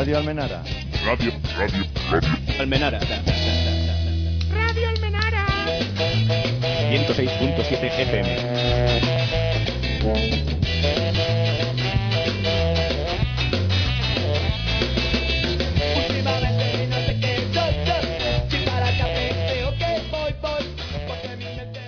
Radio Almenara. Radio Almenara. Radio Almenara. 106.7 FM. Últimamente no sé qué soy. Si para café creo que voy. Porque mi mente...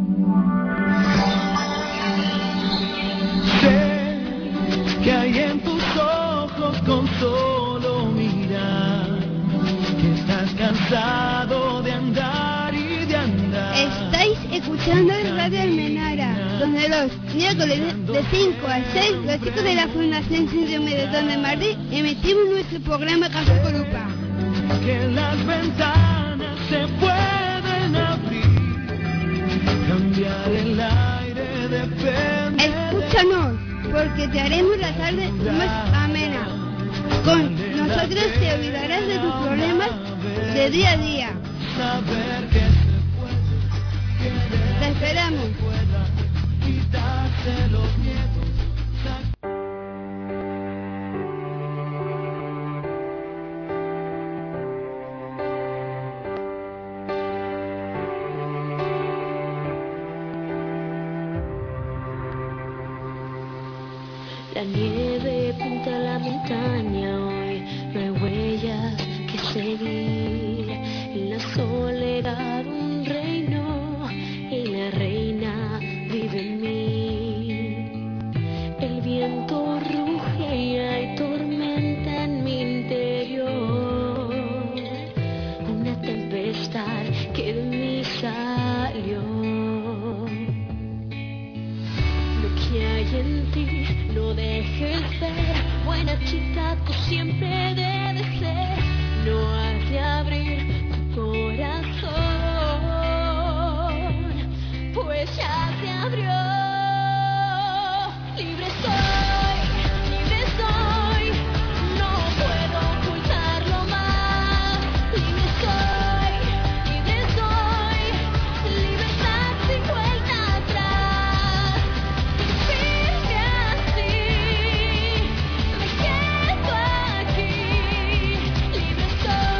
Sé que hay en tus ojos con solo mirar que estás cansado de andar y de andar. Estáis escuchando Radio Almenara, donde los miércoles de 5 a 6 los chicos de la Fundación Síndrome de Down de Madrid emitimos nuestro programa Café con Lupa. Que las ventanas se pueden abrir, cambiar el aire depende. Escúchanos, porque te haremos la tarde más amena. Con nosotros te olvidarás de tus problemas de día a día. Saber que se puede, Te esperamos. quitarse los miedos. La nieve pinta la montaña, hoy no hay huellas que seguir. En la soledad un reino y la reina vive en mí. El viento ruge y hay tormenta en mi interior. Una tempestad que de mí salió. Lo que hay en ti no dejes ver, buena chica tú siempre debes ser. No has de abrir tu corazón, pues ya se abrió. Libre soy, no puedo ocultarlo más. Libre soy, libertad sin vuelta atrás. Firme así, me quedo aquí. Libre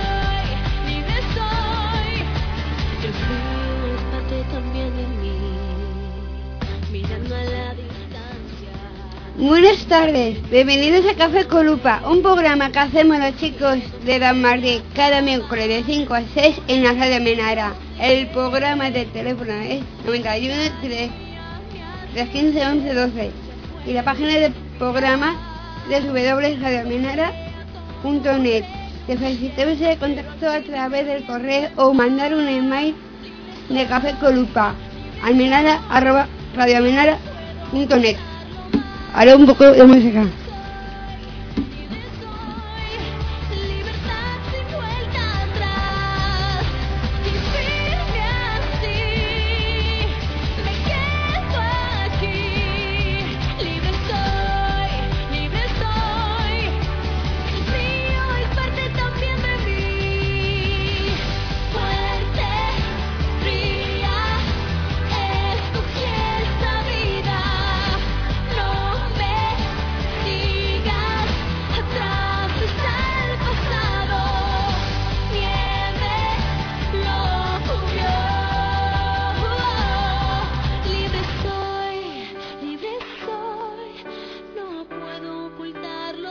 soy. El frío es parte también de mí, mirando a la distancia. Buenas tardes, bienvenidos a Café con Lupa, un programa que hacemos los chicos de Dan Martí cada miércoles de 5 a 6 en la Radio Almenara. El programa del teléfono es 91 3 315 11 12 y la página del programa es www.radioalmenara.net. Te felicitamos el contacto a través del correo o mandar un email de Café con Lupa almenara@radioalmenara.net. Ahora un poco de música. Libertad sin vuelta atrás. Firme así, me quedo aquí. Libre soy. El frío es parte también de mí. Fuerte, fría, escogí esta vida. No me sigas atrás, está el pasado. Nieve lo cubrió. Libre soy, no puedo ocultarlo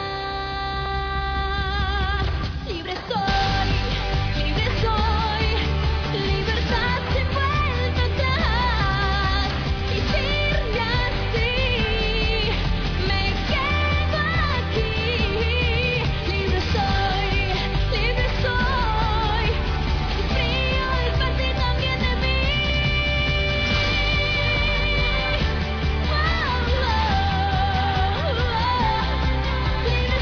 más. Libre soy, libertad sin vuelta atrás. Y firme así, me quedo aquí. Libre soy. El frío es parte también de mí. Libre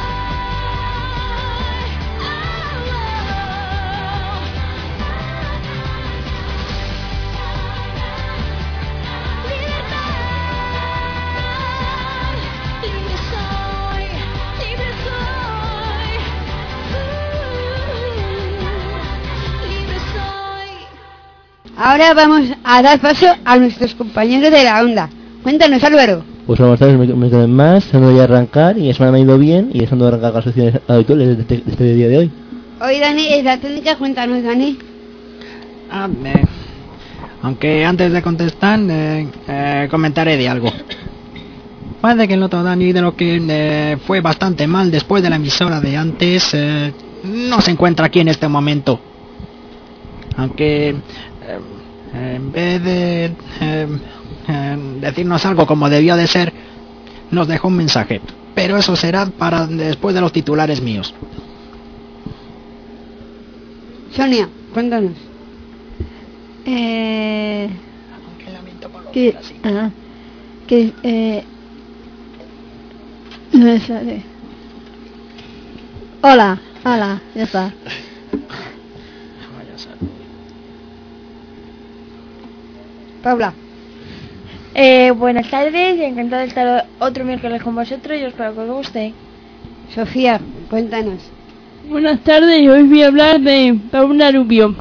soy. Ahora vamos a dar paso a nuestros compañeros de la onda. Cuéntanos, Álvaro. Pues buenas tardes, me quedo más, se voy a arrancar y eso me ha ido bien y eso no arrancar las secciones habituales de este día de hoy. Hoy, Dani, es la técnica, cuéntanos, Dani. Aunque antes de contestar, comentaré de algo. Parece que el otro Dani, de lo que fue bastante mal después de la emisora de antes, no se encuentra aquí en este momento. Aunque en vez de decirnos algo como debió de ser, nos dejó un mensaje. Pero eso será para después de los titulares míos. Sonia, cuéntanos. No me sale. Hola, ya está. Paula. Buenas tardes, encantado de estar otro miércoles con vosotros y espero que os guste. Sofía, cuéntanos. Buenas tardes, hoy voy a hablar de Paula Rubio.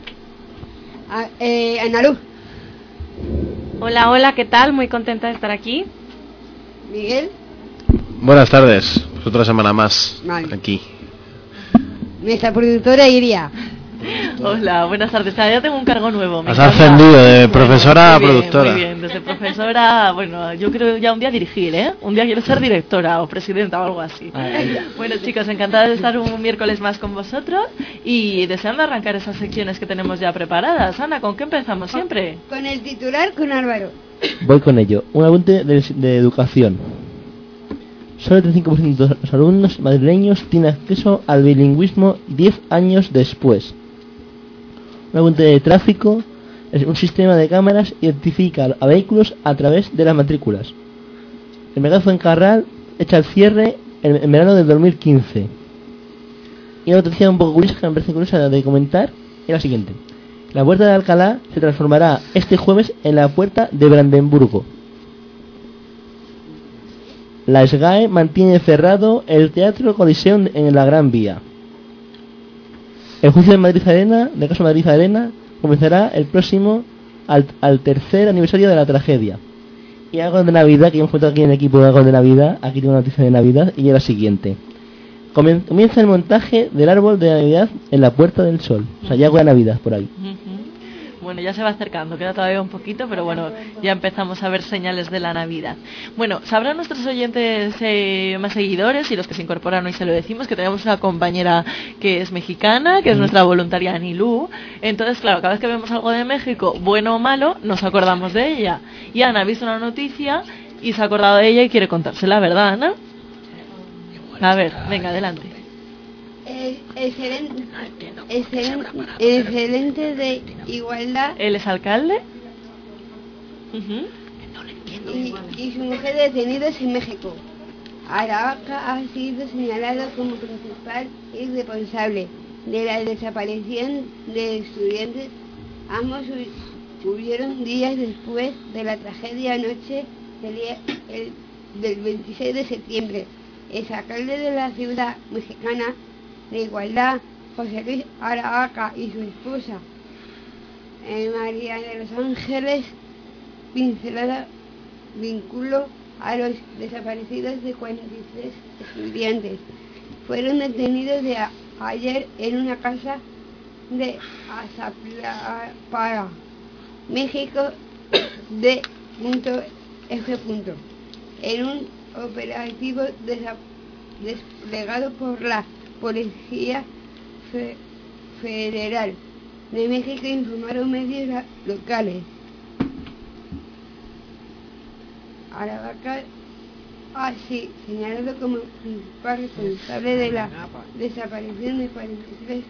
Analu. Hola, ¿qué tal? Muy contenta de estar aquí. Miguel. Buenas tardes, pues otra semana más aquí. Nuestra productora Iria. Hola, buenas tardes. Ya tengo un cargo nuevo. Has ascendido de profesora a productora. Muy bien, desde profesora, bueno, yo creo ya un día dirigir, ¿eh? Un día quiero ser directora o presidenta o algo así. Bueno, chicos, encantada de estar un miércoles más con vosotros y deseando arrancar esas secciones que tenemos ya preparadas. Ana, ¿con qué empezamos siempre? Con el titular, con Álvaro. Voy con ello. Un apunte de educación. Solo el 35% de los alumnos madrileños tiene acceso al bilingüismo 10 años después. Un apunte de tráfico. Un sistema de cámaras identifica a vehículos a través de las matrículas. El mercado Fuencarral echa el cierre en verano del 2015. Y una noticia un poco curiosa que me parece curiosa de comentar es la siguiente. La puerta de Alcalá se transformará este jueves en la puerta de Brandenburgo. La SGAE mantiene cerrado el Teatro Coliseo en la Gran Vía. El juicio de Madrid Arena, de caso Madrid Arena, comenzará el próximo al tercer aniversario de la tragedia. Y algo de Navidad, que hemos contado aquí en el equipo de algo de Navidad, aquí tengo una noticia de Navidad, y es la siguiente. Comienza el montaje del árbol de Navidad en la Puerta del Sol. O sea, ya algo de Navidad por ahí. Bueno, ya se va acercando, queda todavía un poquito, pero bueno, ya empezamos a ver señales de la Navidad. Bueno, sabrán nuestros oyentes más seguidores y los que se incorporan hoy se lo decimos, que tenemos una compañera que es mexicana, que es nuestra voluntaria Anilú. Entonces, claro, cada vez que vemos algo de México, bueno o malo, nos acordamos de ella. Y Ana ha visto una noticia y se ha acordado de ella y quiere contársela, ¿verdad, Ana? A ver, venga, adelante. Excelente de igualdad. ¿Él es alcalde? Y su mujer detenidos en México. Aravaca ha sido señalado como principal y responsable de la desaparición de estudiantes. Ambos murieron días después de la tragedia anoche del 26 de septiembre. El alcalde de la ciudad mexicana de Igualdad, José Luis Aravaca, y su esposa María de los Ángeles Pincelada vinculó a los desaparecidos de 43 estudiantes. Fueron detenidos ayer en una casa de Aztlapalapa, México, de F. En un operativo desplegado por la Policía Federal de México, informaron medios locales. Aravaca ha sido señalado como principal responsable de la desaparición de 43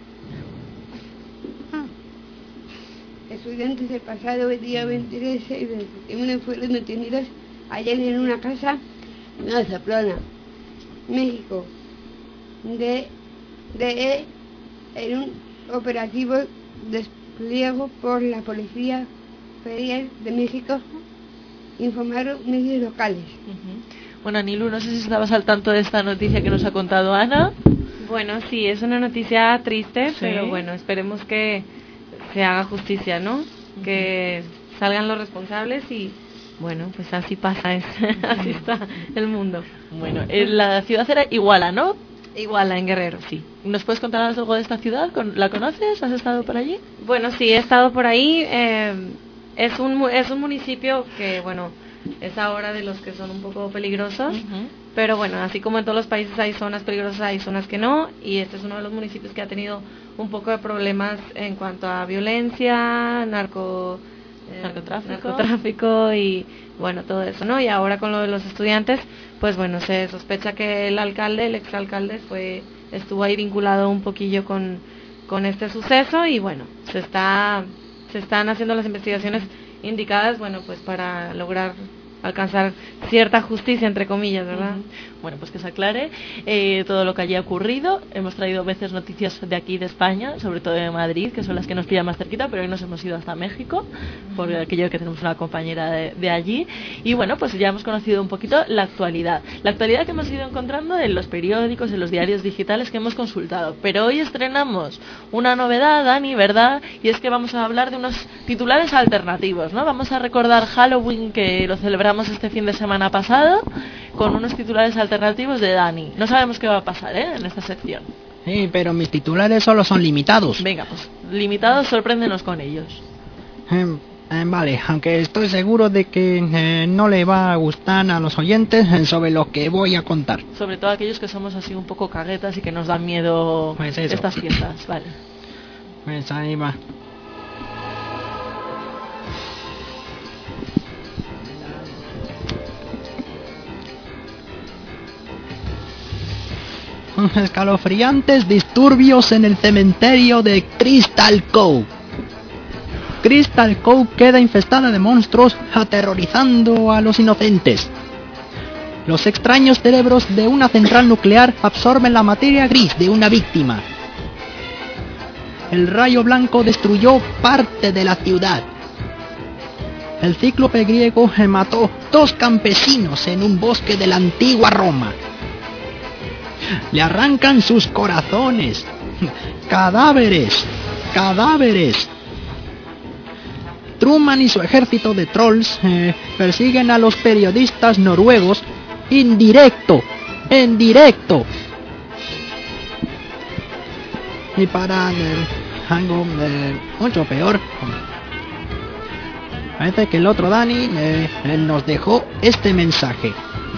estudiantes. El pasado día 26 de septiembre fueron detenidos ayer en una casa en Mazatlán, México, en un operativo desplegado por la Policía Federal de México, informaron medios locales. Bueno, Anilu, no sé si estabas al tanto de esta noticia que nos ha contado Ana. Bueno, sí, es una noticia triste, pero bueno, esperemos que se haga justicia, ¿no? Que salgan los responsables y bueno, pues así pasa, así está el mundo. Bueno, la ciudad era Iguala, ¿no? Iguala, en Guerrero, sí. ¿Nos puedes contar algo de esta ciudad? ¿La conoces? ¿Has estado por allí? Bueno, sí, he estado por ahí. Es un municipio que, bueno, es ahora de los que son un poco peligrosos, pero bueno, así como en todos los países hay zonas peligrosas, hay zonas que no, y este es uno de los municipios que ha tenido un poco de problemas en cuanto a violencia, narcotráfico y bueno, todo eso, ¿no? Y ahora con lo de los estudiantes, pues bueno, se sospecha que el exalcalde estuvo ahí vinculado un poquillo con este suceso, y bueno, se están haciendo las investigaciones indicadas, bueno, pues para lograr alcanzar cierta justicia, entre comillas, ¿verdad? Bueno, pues que se aclare todo lo que haya ocurrido. Hemos traído veces noticias de aquí, de España, sobre todo de Madrid, que son las que nos pillan más cerquita, pero hoy nos hemos ido hasta México, por aquello que tenemos una compañera de allí. Y bueno, pues ya hemos conocido un poquito la actualidad que hemos ido encontrando en los periódicos, en los diarios digitales que hemos consultado. Pero hoy estrenamos una novedad, Dani, ¿verdad? Y es que vamos a hablar de unos titulares alternativos, ¿no? Vamos a recordar Halloween, que lo celebramos este fin de semana pasado, con unos titulares alternativos de Dani. No sabemos qué va a pasar, en esta sección. Sí, pero mis titulares solo son limitados. Venga, pues limitados, sorpréndenos con ellos. Vale, aunque estoy seguro de que no le va a gustar a los oyentes sobre lo que voy a contar. Sobre todo aquellos que somos así un poco caguetas y que nos dan miedo estas fiestas, vale. Pues ahí va. Escalofriantes disturbios en el cementerio de Crystal Cove. Crystal Cove queda infestada de monstruos aterrorizando a los inocentes. Los extraños cerebros de una central nuclear absorben la materia gris de una víctima. El rayo blanco destruyó parte de la ciudad. El cíclope griego mató 2 campesinos en un bosque de la antigua Roma. Le arrancan sus corazones. ¡Cadáveres! ¡Cadáveres! Truman y su ejército de trolls persiguen a los periodistas noruegos en directo. Y para algo mucho peor, parece que el otro Dani nos dejó este mensaje.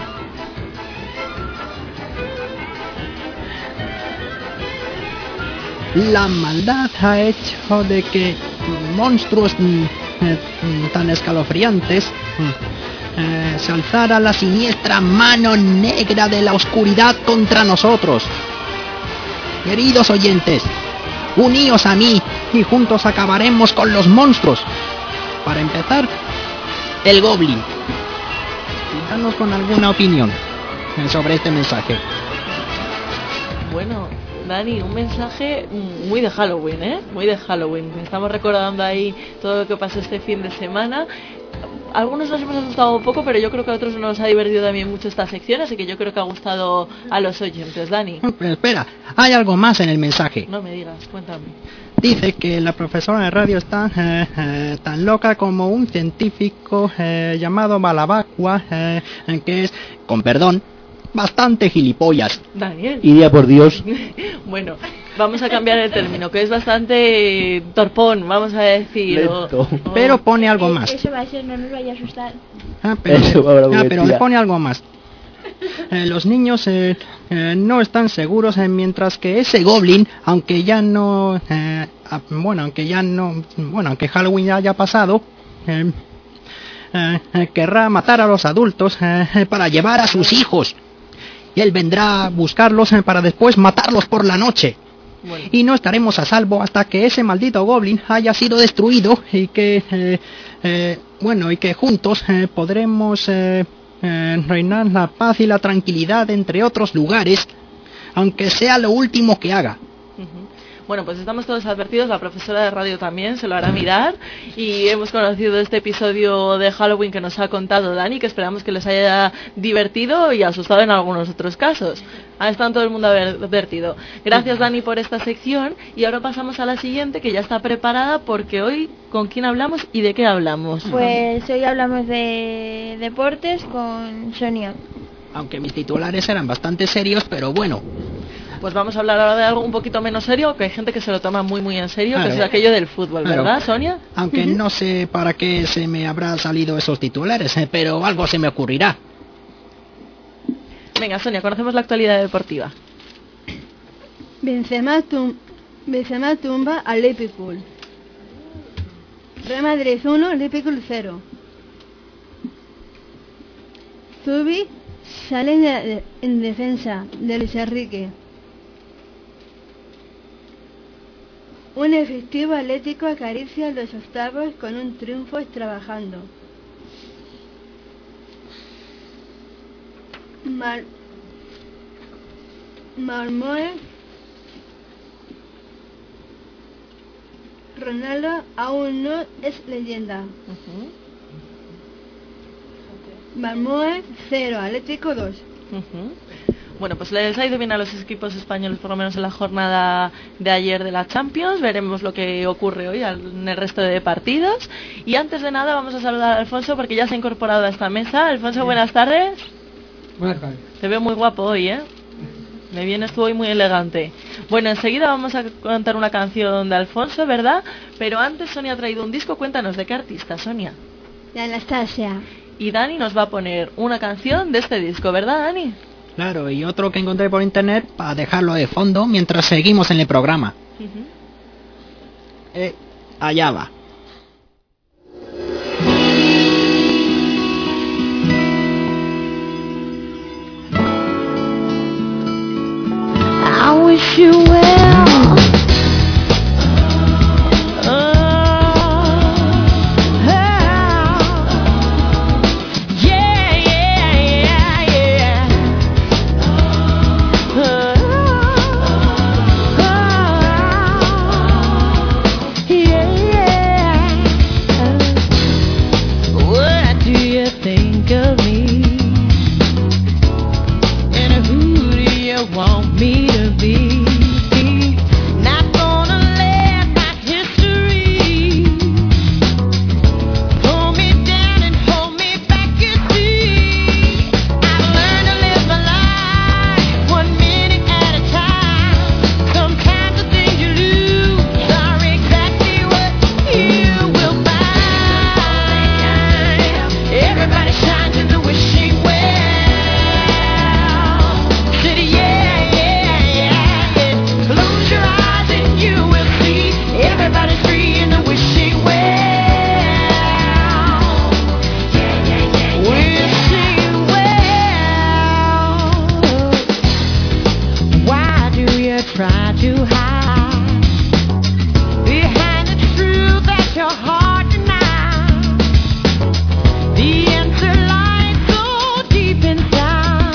La maldad ha hecho de que monstruos tan escalofriantes se alzara la siniestra mano negra de la oscuridad contra nosotros. Queridos oyentes, uníos a mí y juntos acabaremos con los monstruos. Para empezar, el Goblin. Danos con alguna opinión sobre este mensaje. Bueno, Dani, un mensaje muy de Halloween, muy de Halloween. Estamos recordando ahí todo lo que pasó este fin de semana. Algunos nos hemos asustado un poco, pero yo creo que a otros nos ha divertido también mucho esta sección, así que yo creo que ha gustado a los oyentes. Dani. Pero espera, hay algo más en el mensaje. No me digas, cuéntame. Dice que la profesora de radio está tan loca como un científico llamado Balabacua, que es, con perdón, bastante gilipollas. Daniel. Iría por Dios. Bueno, vamos a cambiar el término, que es bastante torpón, vamos a decir. Pero pone algo más. Eso va a ser, no nos vaya a asustar. Pero le pone algo más. Los niños no están seguros, mientras que ese Goblin, aunque Halloween ya haya pasado, querrá matar a los adultos para llevar a sus hijos. Y él vendrá a buscarlos para después matarlos por la noche. Bueno. Y no estaremos a salvo hasta que ese maldito Goblin haya sido destruido y que juntos podremos reinar la paz y la tranquilidad entre otros lugares, aunque sea lo último que haga. Bueno, pues estamos todos advertidos, la profesora de radio también se lo hará mirar, y hemos conocido este episodio de Halloween que nos ha contado Dani, que esperamos que les haya divertido y asustado en algunos otros casos. Están todo el mundo advertido. Gracias, Dani, por esta sección, y ahora pasamos a la siguiente, que ya está preparada, porque hoy, ¿con quién hablamos y de qué hablamos? Pues hoy hablamos de deportes con Sonia. Aunque mis titulares eran bastante serios, pero bueno. Pues vamos a hablar ahora de algo un poquito menos serio, que hay gente que se lo toma muy muy en serio, claro, que es aquello del fútbol, claro. ¿verdad, Sonia? Aunque no sé para qué se me habrá salido esos titulares, pero algo se me ocurrirá. Venga, Sonia, conocemos la actualidad deportiva. Benzema tumba al Liverpool. Real Madrid 1, Liverpool 0. Zubi sale en defensa de Luis Enrique. Un efectivo Atlético acaricia los octavos con un triunfo trabajando. Marmoe. Ronaldo aún no es leyenda. Marmoe 0, Atlético 2. Bueno, pues les ha ido bien a los equipos españoles, por lo menos en la jornada de ayer de la Champions. Veremos lo que ocurre hoy en el resto de partidos. Y antes de nada vamos a saludar a Alfonso, porque ya se ha incorporado a esta mesa. Alfonso, buenas tardes. Buenas tardes. Te veo muy guapo hoy, ¿eh? Me vienes tú hoy muy elegante. Bueno, enseguida vamos a cantar una canción de Alfonso, ¿verdad? Pero antes Sonia ha traído un disco. Cuéntanos, ¿de qué artista, Sonia? De Anastasia. Y Dani nos va a poner una canción de este disco, ¿verdad, Dani? Claro, y otro que encontré por internet para dejarlo de fondo mientras seguimos en el programa. Allá va. I wish you well. Want me to be not gonna let my history pull me down and hold me back. You see, I've learned to live my life 1 minute at a time. Sometimes the things you lose are exactly what you will find. Everybody shines in the wishing well. Everybody's free in the wishing well. Wishing well. Why do you try to hide behind the truth that your heart denies? The answer lies so deep inside.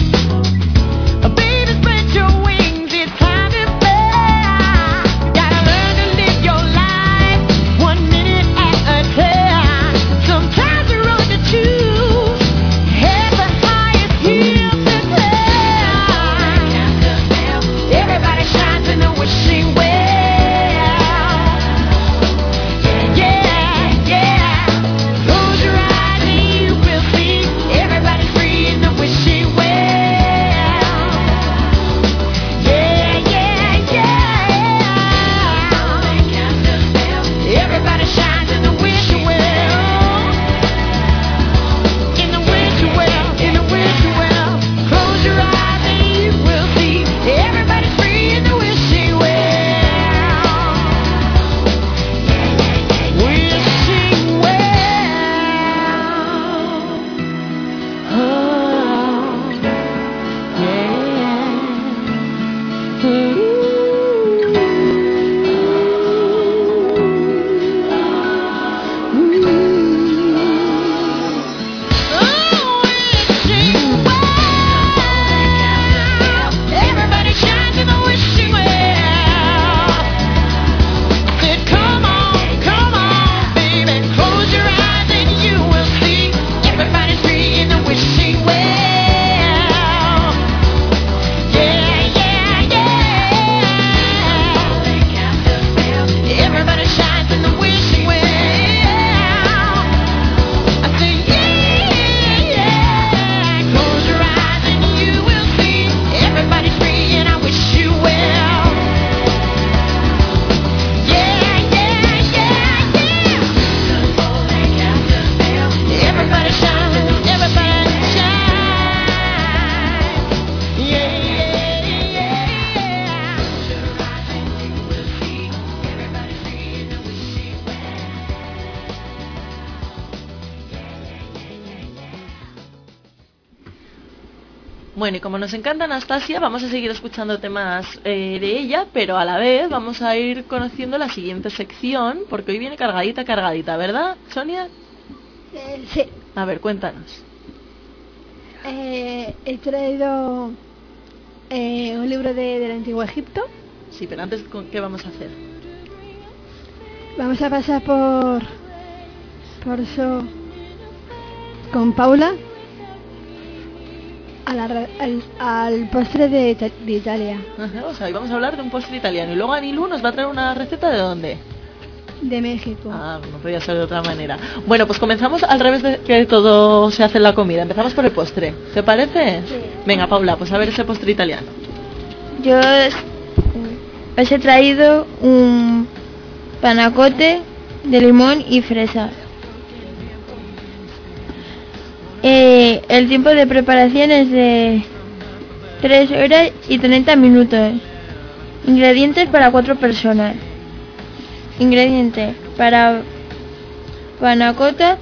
Baby, spread your wings, it's time to fly. Gotta learn to live your life 1 minute at a time. Sometimes the road to choose has the highest hill to climb. Everybody shines in the Bueno, y como nos encanta Anastasia, vamos a seguir escuchando temas de ella, pero a la vez vamos a ir conociendo la siguiente sección, porque hoy viene cargadita, ¿verdad, Sonia? Sí. A ver, cuéntanos. He traído un libro del Antiguo Egipto. Sí, pero antes, ¿qué vamos a hacer? Vamos a pasar por eso con Paula al postre de Italia. Ajá, o sea, hoy vamos a hablar de un postre italiano. Y luego Anilú nos va a traer una receta ¿de dónde? De México. Ah, no podía ser de otra manera. Bueno, pues comenzamos al revés de que todo se hace en la comida. Empezamos por el postre. ¿Te parece? Sí. Venga, Paula, pues a ver ese postre italiano. Yo os he traído un panacote de limón y fresa. El tiempo de preparación es de 3 horas y 30 minutos. Ingredientes para 4 personas. Ingredientes para panacota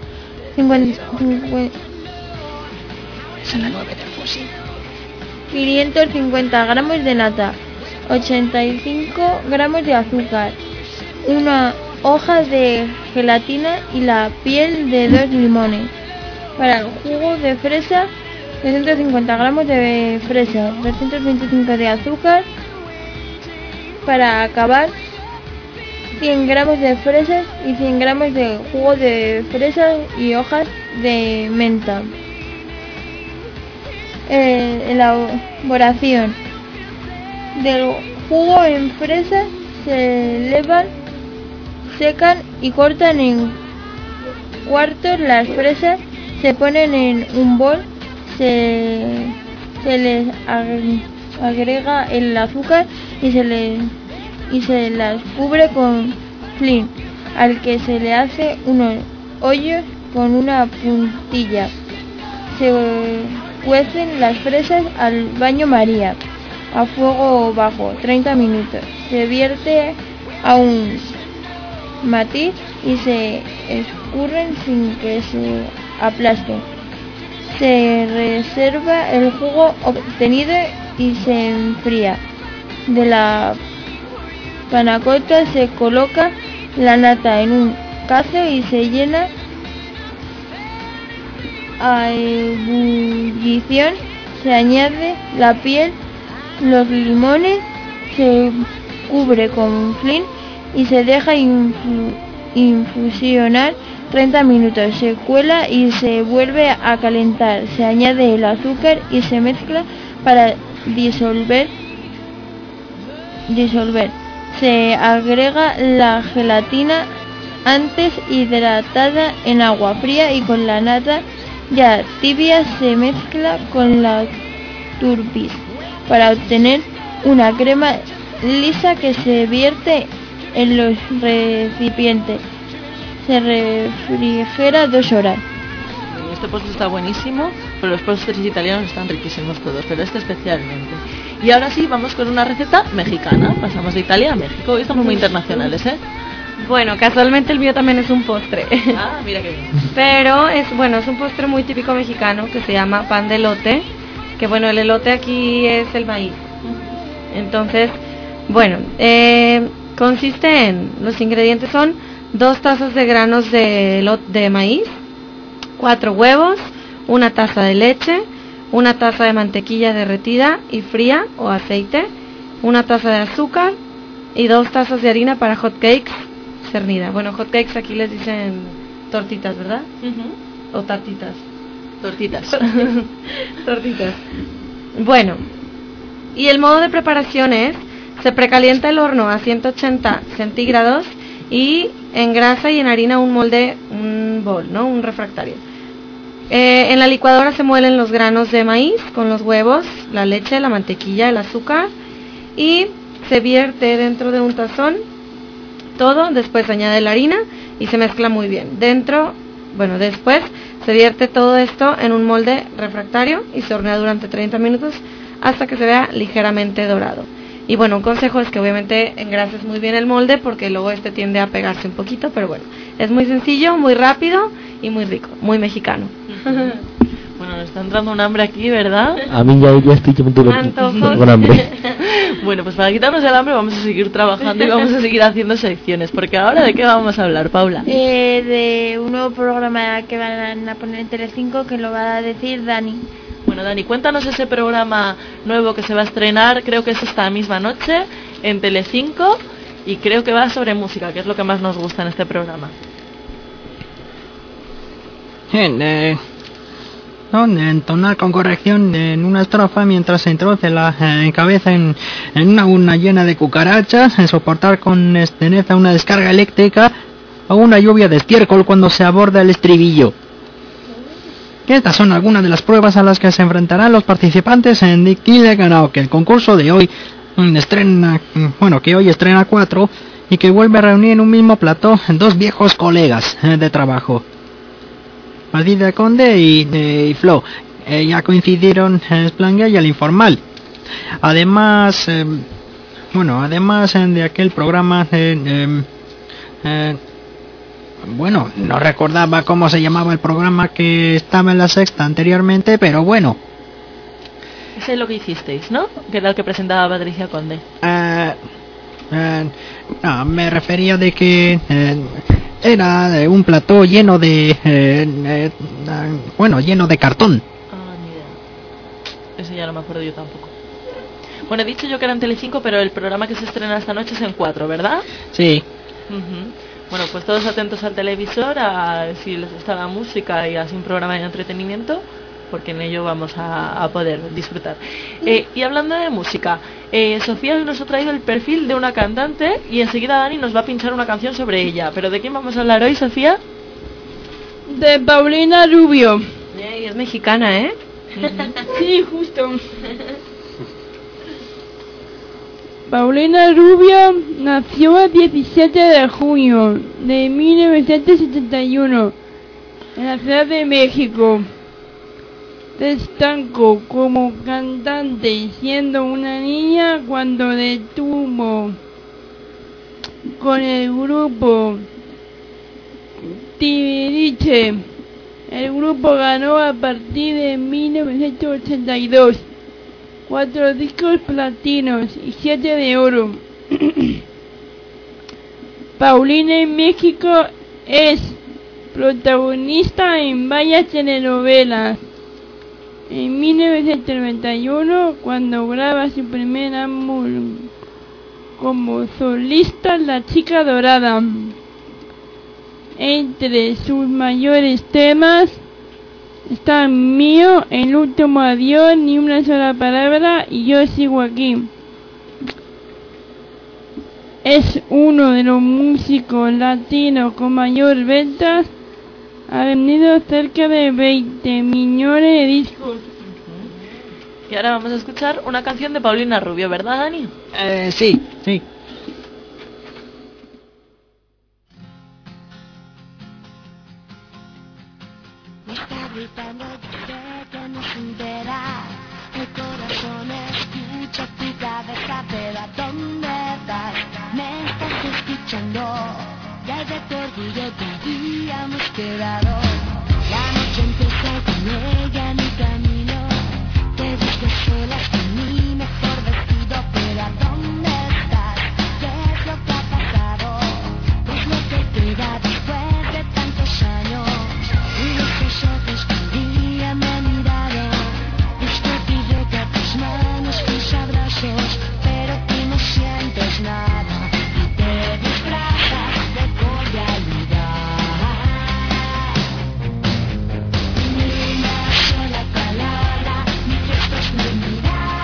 550 gramos de nata, 85 gramos de azúcar, una hoja de gelatina y la piel de 2 limones. Para el jugo de fresa, 250 gramos de fresa, 225 de azúcar. Para acabar, 100 gramos de fresas y 100 gramos de jugo de fresas y hojas de menta. Elaboración del jugo en fresas: se elevan, secan y cortan en cuartos las fresas, se ponen en un bol, se les agrega el azúcar y se las cubre con flin, al que se le hace unos hoyos con una puntilla. Se cuecen las fresas al baño María a fuego bajo 30 minutos. Se vierte a un matiz y se escurren sin que se aplasten. Se reserva el jugo obtenido y se enfría. De la panacota se coloca la nata en un cazo y se llena a ebullición. Se añade la piel, los limones, se cubre con flin y se deja infusionar 30 minutos. Se cuela y se vuelve a calentar. Se añade el azúcar y se mezcla para disolver. Se agrega la gelatina antes hidratada en agua fría y con la nata ya tibia se mezcla con la turbis para obtener una crema lisa que se vierte en los recipientes. Se refrigera 2 horas. Este postre está buenísimo, pero los postres italianos están riquísimos todos, pero este especialmente. Y ahora sí, vamos con una receta mexicana. Pasamos de Italia a México. Hoy estamos muy internacionales, ¿eh? Bueno, casualmente el mío también es un postre. Ah, mira qué bien. Pero es un postre muy típico mexicano que se llama pan de elote. Que bueno, el elote aquí es el maíz. Entonces, bueno, consiste en, los ingredientes son 2 tazas de granos de maíz, 4 huevos, 1 taza de leche, 1 taza de mantequilla derretida y fría o aceite, 1 taza de azúcar y 2 tazas de harina para hot cakes cernida. Bueno, hot cakes aquí les dicen tortitas, ¿verdad? O tartitas. Tortitas. Tortitas. Bueno, y el modo de preparación es: se precalienta el horno a 180 centígrados y en grasa y en harina un molde, un bol, ¿no? Un refractario. En la licuadora se muelen los granos de maíz con los huevos, la leche, la mantequilla, el azúcar y se vierte dentro de un tazón todo. Después se añade la harina y se mezcla muy bien. Después se vierte todo esto en un molde refractario y se hornea durante 30 minutos hasta que se vea ligeramente dorado. Y bueno, un consejo es que obviamente engrases muy bien el molde porque luego este tiende a pegarse un poquito, pero bueno, es muy sencillo, muy rápido y muy rico, muy mexicano. Bueno, nos está entrando un hambre aquí, ¿verdad? A mí ya estoy con hambre. Bueno, pues para quitarnos el hambre vamos a seguir trabajando y vamos a seguir haciendo secciones. Porque ahora, ¿de qué vamos a hablar, Paula? De un nuevo programa que van a poner en Telecinco, que lo va a decir Dani. Bueno, Dani, cuéntanos ese programa nuevo que se va a estrenar, creo que es esta misma noche, en Telecinco, y creo que va sobre música, que es lo que más nos gusta en este programa. Bien, donde entonar con corrección en una estrofa mientras se introduce la cabeza en una urna llena de cucarachas, en soportar con esteneza una descarga eléctrica o una lluvia de estiércol cuando se aborda el estribillo. Estas son algunas de las pruebas a las que se enfrentarán los participantes en The Kid Karaoke, el concurso de hoy que hoy estrena 4 y que vuelve a reunir en un mismo plató dos viejos colegas de trabajo. Madida Conde y Flo ya coincidieron en Esplanga y el Informal. Además, de aquel programa, no recordaba cómo se llamaba el programa que estaba en La Sexta anteriormente, pero bueno. Ese es lo que hicisteis, ¿no? Que era el que presentaba Patricia Conde. No, me refería de que era un plató lleno de lleno de cartón. Ni idea. Ese ya no me acuerdo yo tampoco. Bueno, he dicho yo que era en Telecinco, pero el programa que se estrena esta noche es en 4, ¿verdad? Sí. Bueno, pues todos atentos al televisor, a si les gusta la música y así un programa de entretenimiento, porque en ello vamos a poder disfrutar. Y hablando de música, Sofía nos ha traído el perfil de una cantante y enseguida Dani nos va a pinchar una canción sobre ella. ¿Pero de quién vamos a hablar hoy, Sofía? De Paulina Rubio. Es mexicana, ¿eh? Sí, justo. Paulina Rubio nació el 17 de junio de 1971 en la Ciudad de México. Destacó como cantante siendo una niña cuando detuvo con el grupo Timbiriche. El grupo ganó a partir de 1982 4 discos platinos y 7 de oro. Paulina en México es protagonista en varias telenovelas. En 1991, cuando graba su primer álbum como solista, La Chica Dorada. Entre sus mayores temas están Mío, El Último Adiós, Ni una sola palabra y Yo sigo aquí. Es uno de los músicos latinos con mayor ventas. Ha vendido cerca de 20 millones de discos. Y ahora vamos a escuchar una canción de Paulina Rubio, ¿verdad, Dani? Sí. Me está gritando, sé que no se entera. El corazón escucha tu cabeza, pero ¿a dónde vas? Me estás escuchando. Ya es recorrido que habíamos quedado. La noche empieza con ella en mi camino. Te busco solas con mi mejor vestido, pero ¿a dónde estás? ¿Qué es lo que ha pasado? ¿Qué es lo que queda después de tantos años? Y esos ojos que un día me miraron. Esto pide que tus manos, tus abrazos, pero tú no sientes nada y te disfrazas de cordialidad. Ni una sola palabra, ni gestos ni miradas.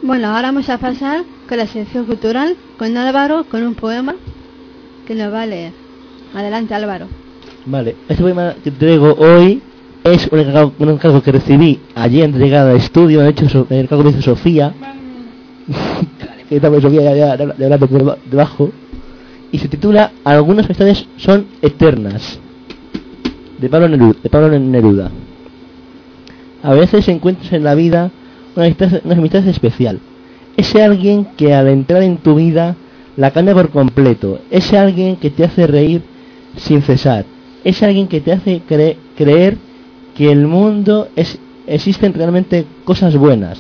Bueno, ahora vamos a pasar con la sección cultural, con Álvaro, con un poema que nos va a leer. Adelante, Álvaro. Vale, este poema que traigo hoy es un encargo que recibí ayer en llegada de estudio. De hecho, el encargo me hizo Sofía. Que estaba Sofía ya hablando por debajo. Y se titula Algunas amistades son eternas, de Pablo Neruda. A veces encuentras en la vida una amistad especial. Ese alguien que al entrar en tu vida la cambia por completo. Ese alguien que te hace reír sin cesar. Ese alguien que te hace creer que el mundo existen realmente cosas buenas.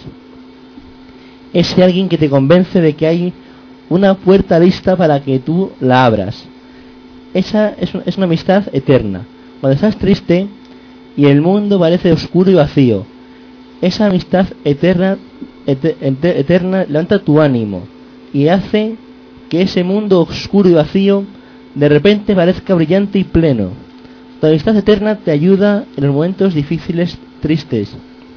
Ese alguien que te convence de que hay una puerta lista para que tú la abras. Esa es una amistad eterna. Cuando estás triste y el mundo parece oscuro y vacío, esa amistad eterna levanta tu ánimo y hace que ese mundo oscuro y vacío de repente parezca brillante y pleno. Tu amistad eterna te ayuda en los momentos difíciles, tristes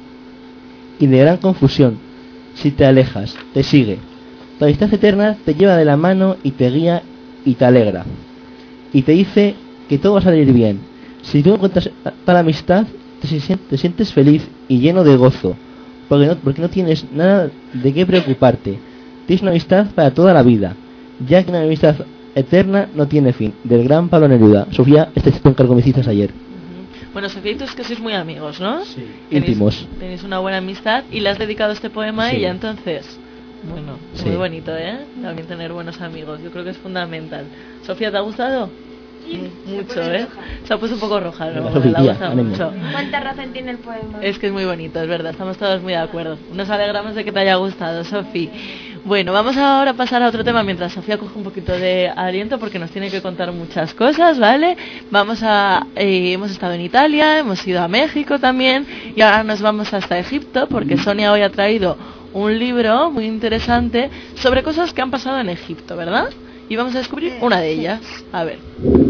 y de gran confusión. Si te alejas, te sigue. Tu amistad eterna te lleva de la mano y te guía y te alegra. Y te dice que todo va a salir bien. Si tú encuentras tal amistad, te sientes feliz y lleno de gozo, porque no tienes nada de qué preocuparte. Tienes una amistad para toda la vida, ya que una amistad eterna no tiene fin. Del gran Pablo Neruda. Sofía, este es tu encargo que me hiciste ayer. Bueno, Sofía y tú es que sois muy amigos, ¿no? Sí. Íntimos. Tenéis una buena amistad y le has dedicado este poema a ella, entonces. Bueno, Sí. muy bonito, ¿eh? También tener buenos amigos, yo creo que es fundamental. Sofía, ¿te ha gustado? Sí, Mucho, ¿eh? Se ha puesto un poco roja, ¿no? Sofía, Le ha gustado ánimo. mucho. ¿Cuánta razón tiene el poema? Es que es muy bonito, es verdad, estamos todos muy de acuerdo. Nos alegramos de que te haya gustado, Sofía. Bueno, vamos ahora a pasar a otro tema mientras Sofía coge un poquito de aliento porque nos tiene que contar muchas cosas, ¿vale? Hemos estado en Italia, hemos ido a México también y ahora nos vamos hasta Egipto porque Sonia hoy ha traído un libro muy interesante sobre cosas que han pasado en Egipto, ¿verdad? Y vamos a descubrir una de ellas. A ver.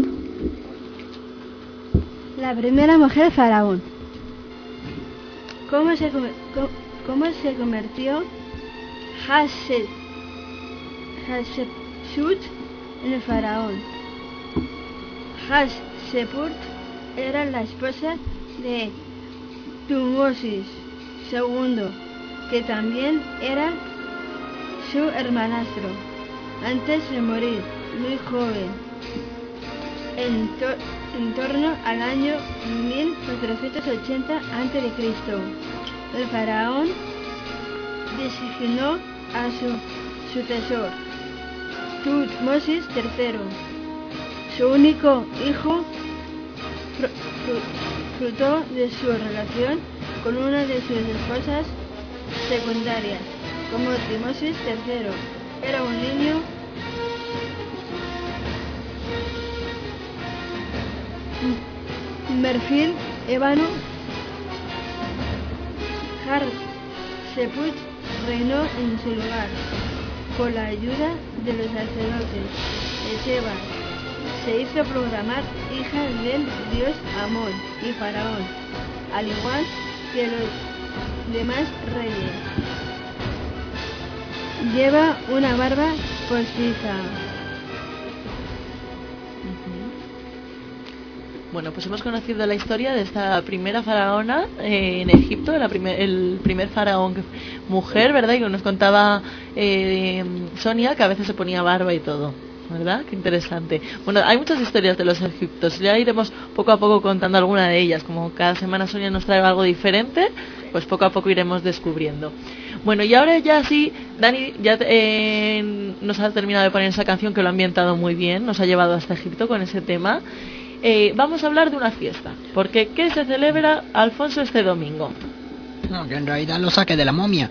La primera mujer faraón. ¿Cómo se convirtió Hatshepsut en el faraón? Hatshepsut era la esposa de Tutmosis II, que también era su hermanastro. Antes de morir, muy joven, en torno al año 1480 a.C., el faraón designó a su sucesor, Tutmosis III. Su único hijo, fruto de su relación con una de sus esposas secundarias, como Tutmosis III era un niño marfil ébano. Hatshepsut reinó en su lugar con la ayuda de los sacerdotes de Sheba. Se hizo proclamar hija del dios Amón y faraón, al igual que los demás reyes. Lleva una barba postiza. Bueno, pues hemos conocido la historia de esta primera faraona en Egipto, el primer faraón mujer, ¿verdad? Y que nos contaba Sonia, que a veces se ponía barba y todo, ¿verdad? Qué interesante. Bueno, hay muchas historias de los egipcios, ya iremos poco a poco contando alguna de ellas. Como cada semana Sonia nos trae algo diferente, pues poco a poco iremos descubriendo. Bueno, y ahora ya sí, Dani ya nos ha terminado de poner esa canción que lo ha ambientado muy bien, nos ha llevado hasta Egipto con ese tema. Vamos a hablar de una fiesta, porque ¿qué se celebra, Alfonso, este domingo? No, que en realidad lo saque de la momia.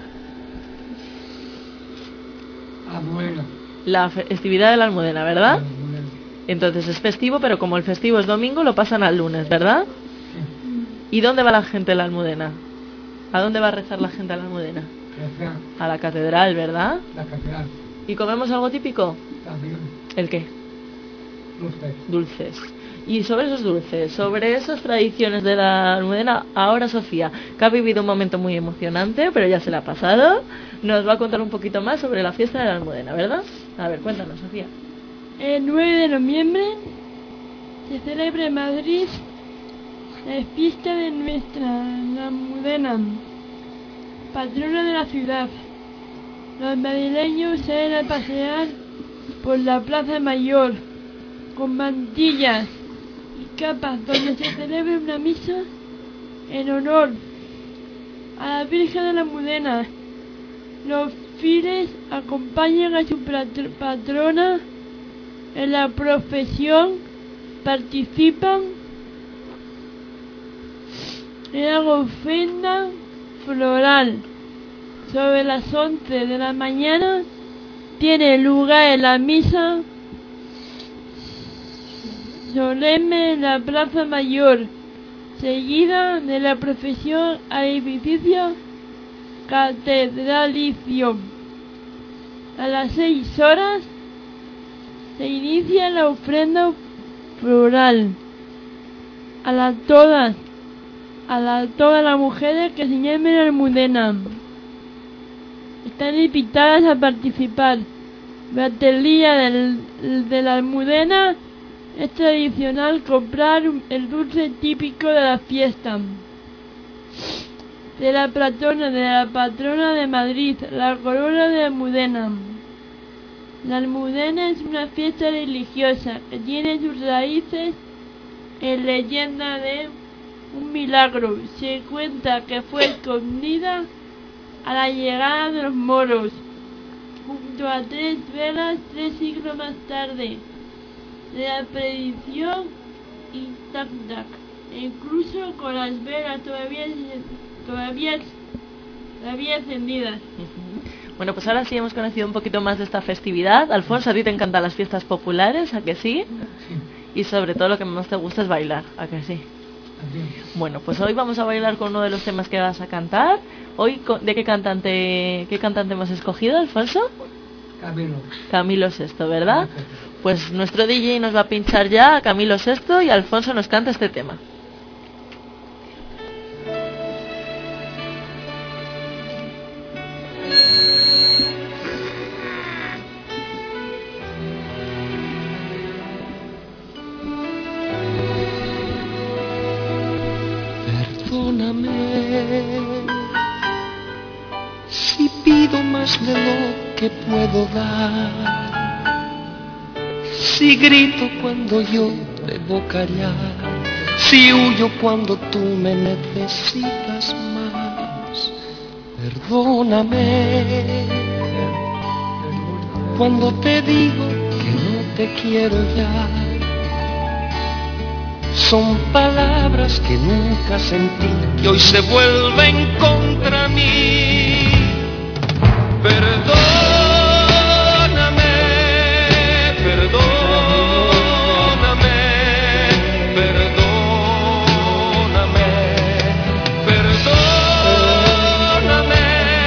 La festividad de la Almudena, ¿verdad? Entonces es festivo, pero como el festivo es domingo, lo pasan al lunes, ¿verdad? ¿Y dónde va la gente a la Almudena? ¿A dónde va a rezar la gente a la Almudena? A la catedral, ¿verdad? La catedral. ¿Y comemos algo típico? También. ¿El qué? Dulces. Dulces. Y sobre esos dulces, sobre esas tradiciones de la Almudena, ahora Sofía, que ha vivido un momento muy emocionante, pero ya se la ha pasado, nos va a contar un poquito más sobre la fiesta de la Almudena, ¿verdad? A ver, cuéntanos, Sofía. El 9 de noviembre se celebra en Madrid la fiesta de la Almudena, patrona de la ciudad. Los madrileños salen a pasear por la Plaza Mayor con mantillas y capas, donde se celebra una misa en honor a la Virgen de la Almudena. Los fieles acompañan a su patrona en la procesión, participan en la ofrenda floral. Sobre las 11 de la mañana tiene lugar la misa solemne en la Plaza Mayor, seguida de la procesión al edificio catedralicio. A las 6 horas se inicia la ofrenda floral a todas las mujeres que se llamen Almudena. Están invitadas a participar. Durante el día de la Almudena es tradicional comprar el dulce típico de la fiesta de la patrona de Madrid, la corona de Almudena. La Almudena es una fiesta religiosa que tiene sus raíces en leyenda de un milagro. Se cuenta que fue escondida a la llegada de los moros, junto a 3 velas 3 siglos más tarde. La predicción intacta, incluso con las velas todavía encendidas. Bueno, pues ahora sí hemos conocido un poquito más de esta festividad. Alfonso, ¿a ti te encantan las fiestas populares? ¿A que sí? Y sobre todo lo que más te gusta es bailar, ¿a que sí? Bueno, pues hoy vamos a bailar con uno de los temas que vas a cantar. Hoy, ¿de qué cantante hemos escogido, Alfonso? Camilo Sesto, ¿verdad? Pues nuestro DJ nos va a pinchar ya a Camilo Sesto y Alfonso nos canta este tema. Si pido más de lo que puedo dar, si grito cuando yo debo callar, si huyo cuando tú me necesitas más, perdóname cuando te digo que no te quiero ya. Son palabras que nunca sentí y hoy se vuelven contra mí. Perdóname, perdóname, perdóname, perdóname,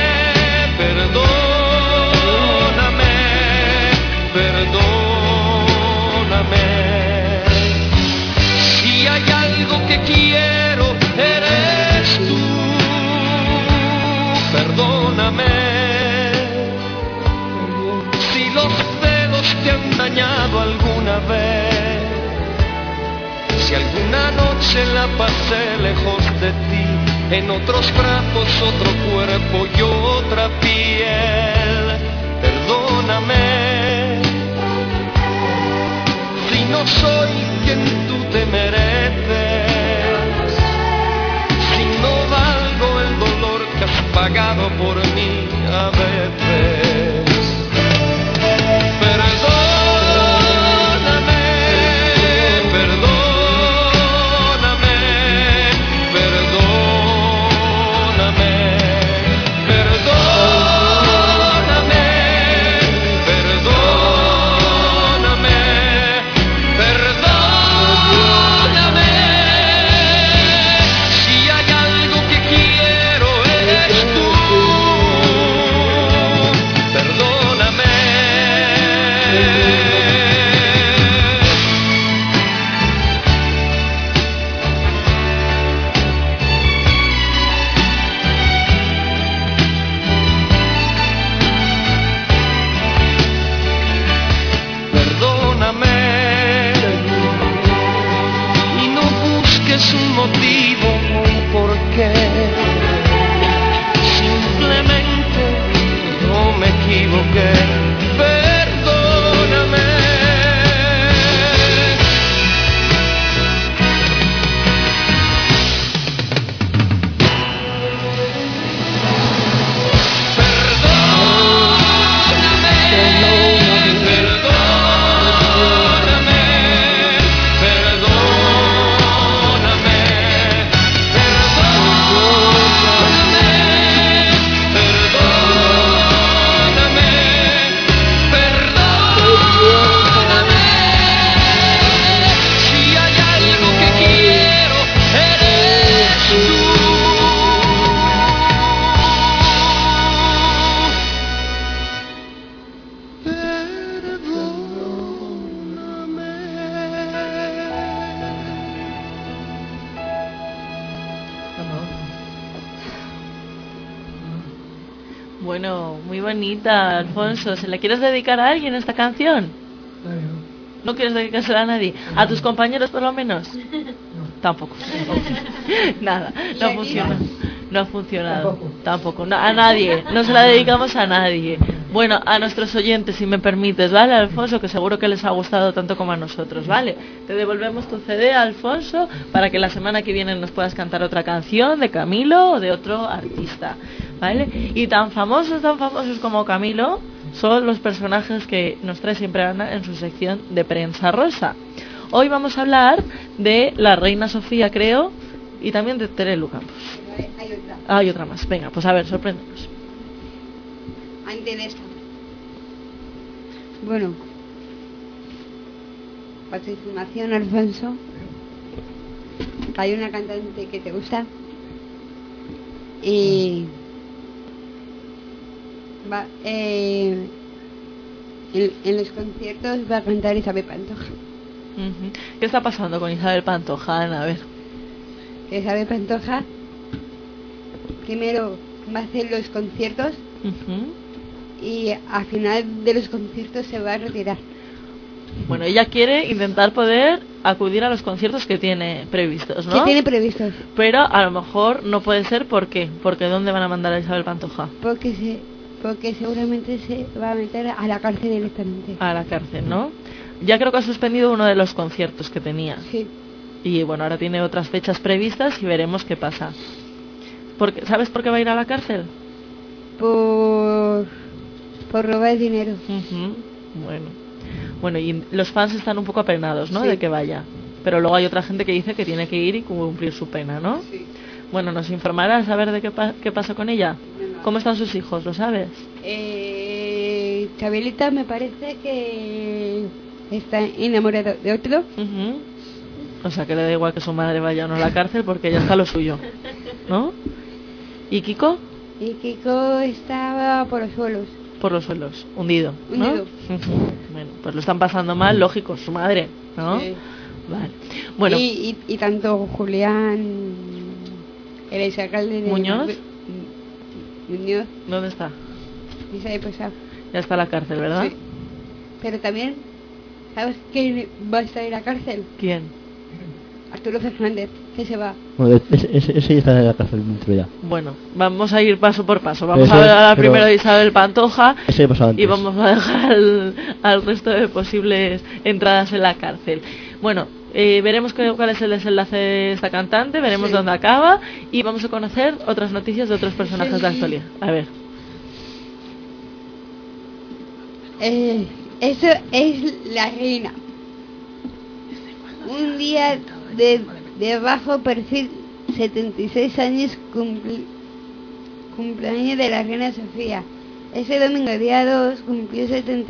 perdóname, perdóname. Si hay algo que quiero, eres tú. Perdóname. Si los celos te han dañado alguna vez, si alguna noche la pasé lejos de ti, en otros brazos, otro cuerpo y otra piel, perdóname. Si no soy quien tú te mereces, si no valgo el dolor que has pagado por mí a veces. Perdóname, perdóname, perdóname, perdóname, perdóname, perdóname. motivo, un porqué. Simplemente no me equivoqué. Perdóname. Bueno, muy bonita, Alfonso. ¿Se la quieres dedicar a alguien esta canción? ¿No quieres dedicársela a nadie? ¿A tus compañeros por lo menos? Tampoco. Nada, no ha funcionado. No ha funcionado. Tampoco. No, a nadie. No se la dedicamos a nadie. Bueno, a nuestros oyentes, si me permites, ¿vale, Alfonso? Que seguro que les ha gustado tanto como a nosotros, ¿vale? Te devolvemos tu CD, Alfonso, para que la semana que viene nos puedas cantar otra canción de Camilo o de otro artista, ¿vale? Y tan famosos como Camilo son los personajes que nos trae siempre Ana en su sección de Prensa Rosa. Hoy vamos a hablar de la Reina Sofía, creo, y también de Terelu Campos. Hay otra más. Venga, pues a ver, sorpréndenos. Antes de esto. Bueno, para tu información, Alfonso, hay una cantante que te gusta y va en los conciertos va a cantar Isabel Pantoja. ¿Qué está pasando con Isabel Pantoja, Ana? A ver. Isabel Pantoja primero va a hacer los conciertos y al final de los conciertos se va a retirar. Bueno, ella quiere intentar poder acudir a los conciertos que tiene previstos, ¿no? Que tiene previstos. Pero a lo mejor no puede ser, ¿por qué? Porque ¿dónde van a mandar a Isabel Pantoja? Porque seguramente se va a meter a la cárcel directamente. A la cárcel, ¿no? Ya creo que ha suspendido uno de los conciertos que tenía. Sí. Y bueno, ahora tiene otras fechas previstas y veremos qué pasa. ¿Sabes por qué va a ir a la cárcel? Por robar dinero. Bueno, y los fans están un poco apenados, ¿no? Sí. De que vaya. Pero luego hay otra gente que dice que tiene que ir y cumplir su pena, ¿no? Sí. Bueno, ¿nos informarás a ver de qué pasa con ella? ¿Cómo están sus hijos? ¿Lo sabes? Chabelita me parece que está enamorada de otro. O sea, que le da igual que su madre vaya o no a la cárcel porque ella está lo suyo, ¿no? ¿Y Kiko? Y Kiko estaba por los suelos. Por los suelos, hundido, ¿no? Hundido. Bueno, pues lo están pasando mal, lógico, su madre, ¿no? Sí. Vale. Bueno. Y tanto Julián, el exalcalde de ¿Muñoz? Muñoz. ¿Dónde está? Ya está en la cárcel, ¿verdad? Sí. Pero también, ¿sabes quién va a estar en la cárcel? ¿Quién? Arturo Fernández, que se va. Bueno, ese ya está en la cárcel dentro ya. Bueno, vamos a ir paso por paso. Vamos a hablar primero de Isabel Pantoja y vamos a dejar al resto de posibles entradas en la cárcel. Bueno, veremos cuál es el desenlace de esta cantante, veremos dónde acaba y vamos a conocer otras noticias de otros personajes de la actualidad. A ver. Eso es la reina. Un día de bajo perfil, 76 años cumpleaños de la reina Sofía. Ese domingo día 2 cumplió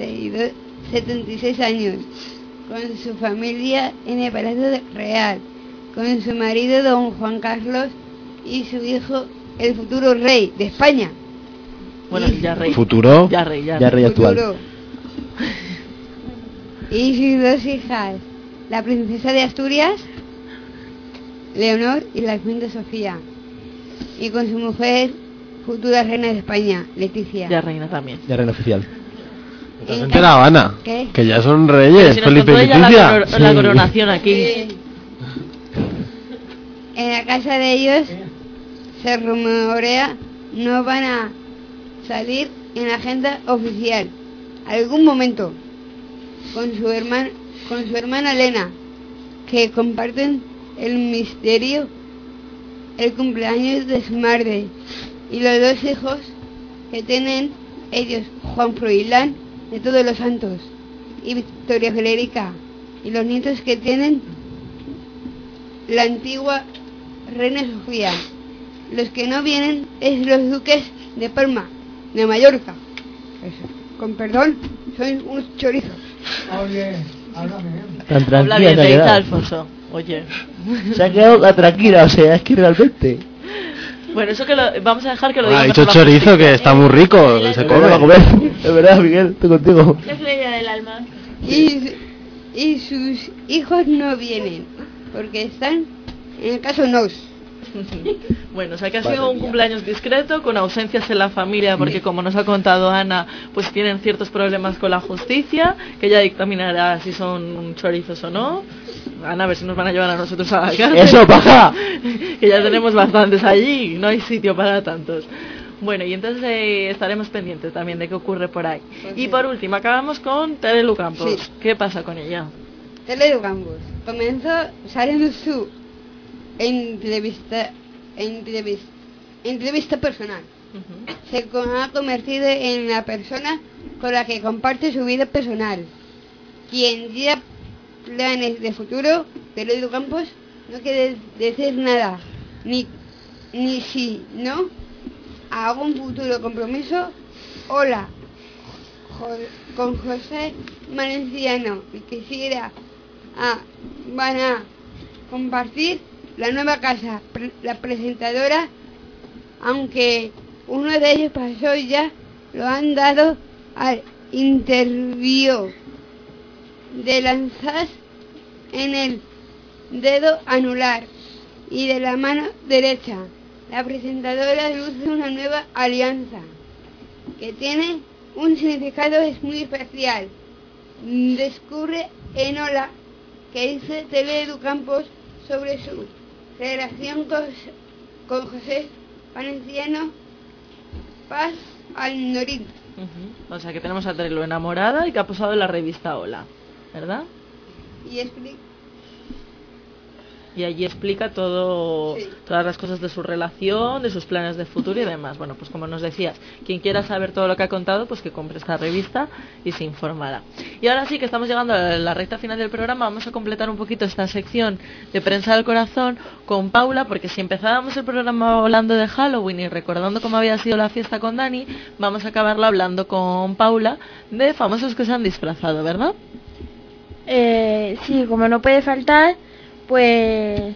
76 años con su familia en el Palacio Real, con su marido don Juan Carlos y su hijo el futuro rey de España. Bueno, ya rey. ¿Futuro? Ya rey actual. Futuro. Y sus dos hijas, la princesa de Asturias, Leonor, y la infanta Sofía. Y con su mujer, futura reina de España, Leticia. Ya reina también. Ya reina oficial. ¿Te has enterado, Ana? ¿Qué? Que ya son reyes, si Felipe y Leticia. La Sí. coronación aquí. Sí. en la casa de ellos se rumorea no van a salir en la agenda oficial. Algún momento con su hermana Elena, que comparten el misterio, el cumpleaños de su madre y los dos hijos que tienen ellos, Juan Froilán de Todos los Santos y Victoria Federica, y los nietos que tienen la antigua Reina Sofía. Los que no vienen es los duques de Palma, de Mallorca. Eso, con perdón, son unos chorizos. Oye, Habla bien de Isa, Alfonso. Oye. Se ha quedado la tranquila, o sea, es que realmente... Bueno, eso que vamos a dejar que lo diga. Ha dicho chorizo que está muy rico, se come. Va a comer. Es verdad, Miguel, estoy contigo. Es la idea del alma. Y sus hijos no vienen, porque están en el caso Nos. Bueno, o sea que ha sido un cumpleaños discreto, con ausencias en la familia, porque como nos ha contado Ana, pues tienen ciertos problemas con la justicia, que ya dictaminará si son chorizos o no. Ana, a ver si nos van a llevar a nosotros a la cárcel. ¡Eso, paja! Que ya tenemos bastantes allí, no hay sitio para tantos. Bueno, y entonces estaremos pendientes también de qué ocurre por ahí. Y por último, acabamos con Terelu Campos. Sí. ¿Qué pasa con ella? Terelu Campos comenzó saliendo su entrevista personal. Se ha convertido en la persona con la que comparte su vida personal. Quien ya planes de futuro, Terelu Campos no quiere decir nada, ni si no hago un futuro compromiso. Hola, con José Valenciano, y quisiera van a compartir la nueva casa. La presentadora, aunque uno de ellos pasó ya, lo han dado al interview de lanzas en el dedo anular y de la mano derecha. La presentadora luce una nueva alianza que tiene un significado muy especial. Descubre en Hola que dice Terelu Campos sobre su relación con José Valenciano Paz al Norín. O sea que tenemos a Terelu enamorada y que ha posado en la revista Hola, ¿verdad? Y allí explica todo, sí, todas las cosas de su relación, de sus planes de futuro y demás. Bueno, pues como nos decías, quien quiera saber todo lo que ha contado, pues que compre esta revista y se informará. Y ahora sí que estamos llegando a la recta final del programa, vamos a completar un poquito esta sección de Prensa del Corazón con Paula, porque si empezábamos el programa hablando de Halloween y recordando cómo había sido la fiesta con Dani, vamos a acabarlo hablando con Paula de famosos que se han disfrazado, ¿verdad? Sí, como no puede faltar, pues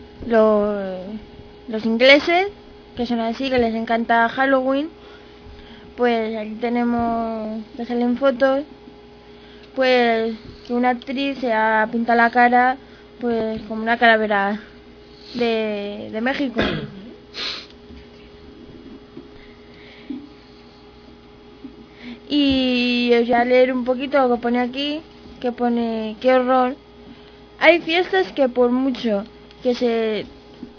los ingleses, que son así, que les encanta Halloween, pues aquí tenemos, que salen fotos, pues que una actriz se ha pintado la cara pues como una calavera de México. Y os voy a leer un poquito lo que pone aquí, que pone: qué horror. Hay fiestas que por mucho que se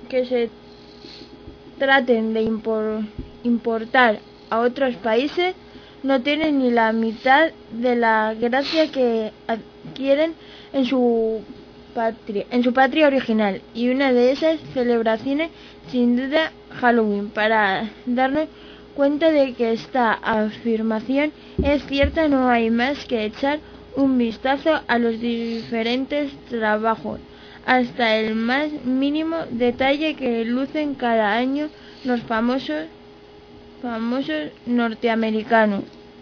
traten de importar a otros países, no tienen ni la mitad de la gracia que adquieren en su patria original. Y una de esas celebraciones, sin duda, Halloween. Para darnos cuenta de que esta afirmación es cierta, no hay más que echar un vistazo a los diferentes trabajos, hasta el más mínimo detalle, que lucen cada año los famosos norteamericanos.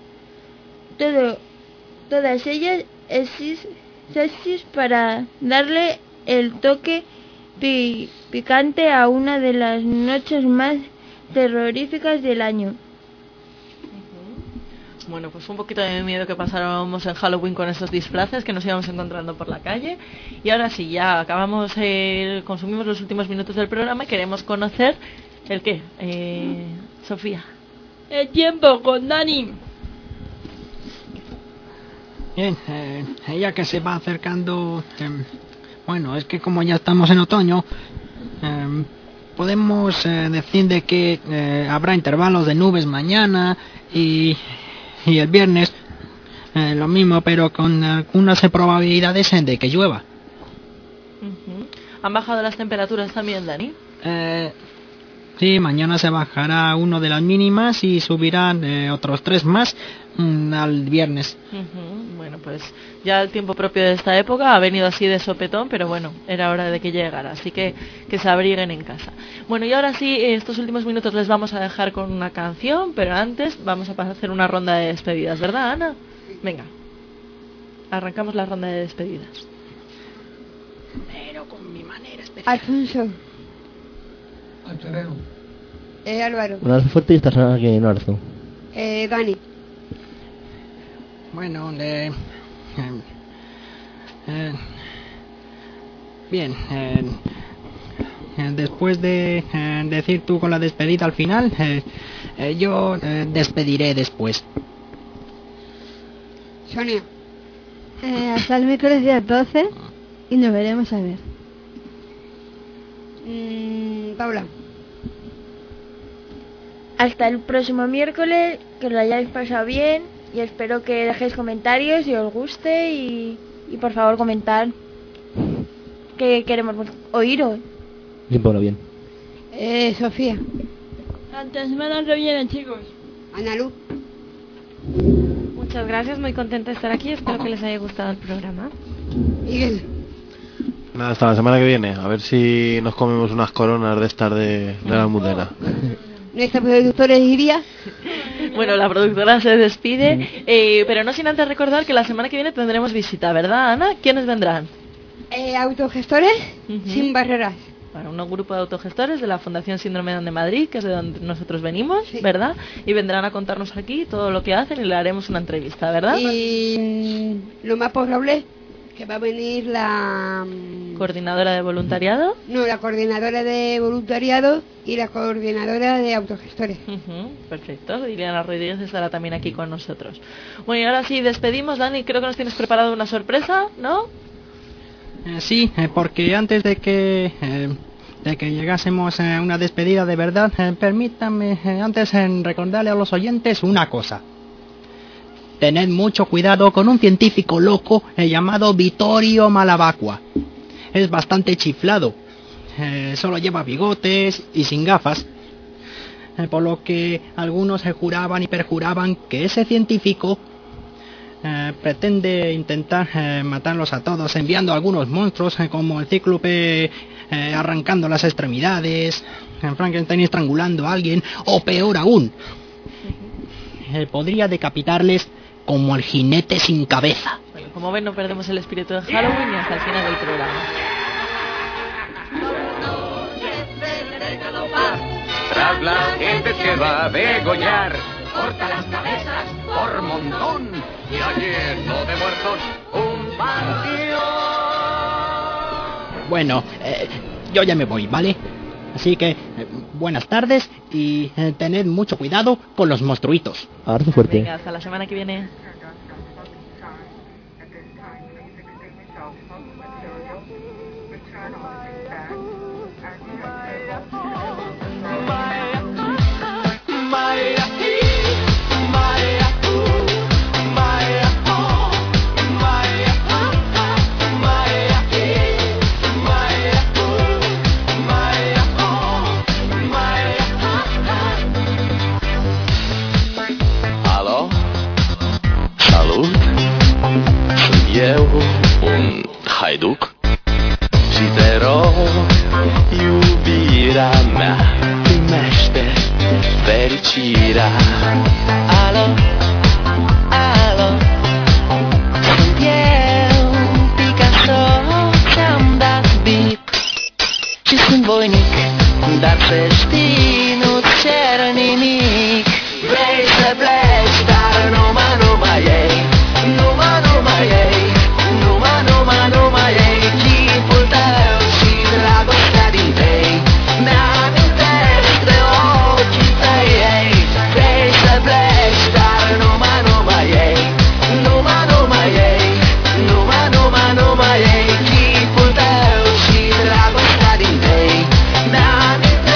Todas ellas sexys para darle el toque picante a una de las noches más terroríficas del año. Bueno, pues un poquito de miedo que pasáramos en Halloween con esos disfraces que nos íbamos encontrando por la calle. Y ahora sí, ya acabamos, consumimos los últimos minutos del programa y queremos conocer el qué, Sofía. El tiempo con Dani. Bien, ella que se va acercando, bueno, es que como ya estamos en otoño, podemos decir de que habrá intervalos de nubes mañana y el viernes lo mismo, pero con algunas probabilidades de que llueva. ¿Han bajado las temperaturas también, Dani? Sí, mañana se bajará 1 de las mínimas y subirán otros 3 más al viernes. Bueno, pues ya el tiempo propio de esta época ha venido así de sopetón, pero bueno, era hora de que llegara, así que se abriguen en casa. Bueno, y ahora sí, estos últimos minutos les vamos a dejar con una canción, pero antes vamos a hacer una ronda de despedidas, ¿verdad, Ana? Venga, arrancamos la ronda de despedidas. Pero con mi manera especial. Alfonso. Álvaro. Un abrazo fuerte y esta semana que no abrazo. Dani. Bueno, bien, después de decir tú con la despedida al final, yo despediré después. Sonia. Hasta el miércoles día 12 y nos veremos a ver. Paula. Hasta el próximo miércoles, que lo hayáis pasado bien y espero que dejéis comentarios y os guste y por favor comentad que queremos oíros. Sí, Paula, bien. Sofía. Hasta semana que viene, chicos. Analu. Muchas gracias, muy contenta de estar aquí. Espero que les haya gustado el programa. Miguel. Nada, hasta la semana que viene. A ver si nos comemos unas coronas de estas de la Almudena. Nuestra productora iría. Bueno, la productora se despide, pero no sin antes recordar que la semana que viene tendremos visita, ¿verdad, Ana? ¿Quiénes vendrán? Autogestores sin barreras. Bueno, un grupo de autogestores de la Fundación Síndrome de Down de Madrid, que es de donde nosotros venimos, ¿verdad? Y vendrán a contarnos aquí todo lo que hacen y le haremos una entrevista, ¿verdad? Y lo más probable que va a venir la coordinadora de voluntariado. No, la coordinadora de voluntariado y la coordinadora de autogestores. Perfecto, Liliana Rodríguez estará también aquí con nosotros. Bueno, y ahora sí, despedimos, Dani, creo que nos tienes preparado una sorpresa, ¿no? Sí, porque antes de que llegásemos a una despedida de verdad, permítanme antes recordarle a los oyentes una cosa. Tened mucho cuidado con un científico loco llamado Vittorio Malavacqua. Es bastante chiflado. Solo lleva bigotes y sin gafas. Por lo que algunos juraban y perjuraban que ese científico pretende intentar matarlos a todos, enviando a algunos monstruos como el cíclope arrancando las extremidades, Frankenstein estrangulando a alguien, o peor aún, podría decapitarles como el jinete sin cabeza. Bueno, como ven, no perdemos el espíritu de Halloween y hasta el final del programa. Tras la gente se va a degollar, corta las cabezas por montón y lleno de muertos un panteón. Bueno, yo ya me voy, ¿vale? Así que buenas tardes y tened mucho cuidado con los monstruitos. Abrazo fuerte. Venga, hasta la semana que viene. Eu, un haiduc, și te rog, iubirea mea, primește fericirea. Alo, alo, sunt eu, Picasso, ți-am dat beat și sunt voinic, dar să știi, nu-ți cer nimic. Vrei să pleci, dar numai ei, numai ei. Numai ei, chipul tău și dragostea din tei mi-amintesc de ochii tăi, ei. Vrei să pleci, dar numai ei, numai ei, numai ei, chipul tău și dragostea din tei mi-amintesc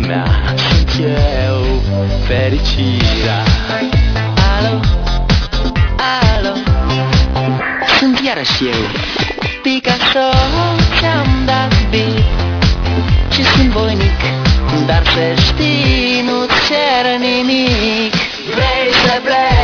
mea, sunt eu, fericirea. Alo, alo, sunt iarăși eu, Picasso, ți-am dat beat și sunt voinic, dar să știi, nu-ți cer nimic. Vrei să pleci?